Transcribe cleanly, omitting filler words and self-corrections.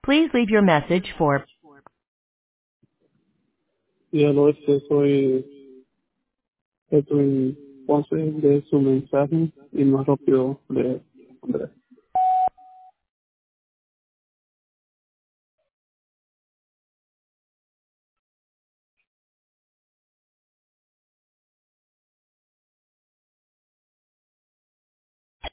Please leave your message for Ya lo estoy Ponce de su mensaje y más rápido de Andrés.